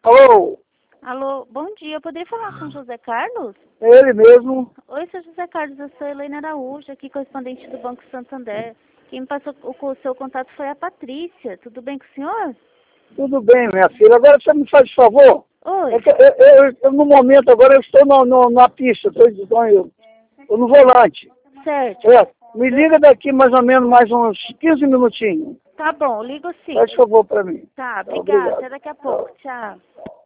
Alô? Alô, bom dia. Eu poderia falar com o José Carlos? É ele mesmo? Oi, seu José Carlos. Eu sou Helena Araújo, aqui correspondente do Banco Santander. Quem me passou o seu contato foi a Patrícia. Tudo bem com o senhor? Tudo bem, minha filha. Agora você me faz favor? Oi. É que no momento agora eu estou na pista, estou no volante. Certo. É, me liga daqui mais ou menos mais uns 15 minutinhos. Tá bom, ligo sim. Faz favor para mim. Tá, Tá, obrigada. obrigado. Até daqui a pouco. Tchau.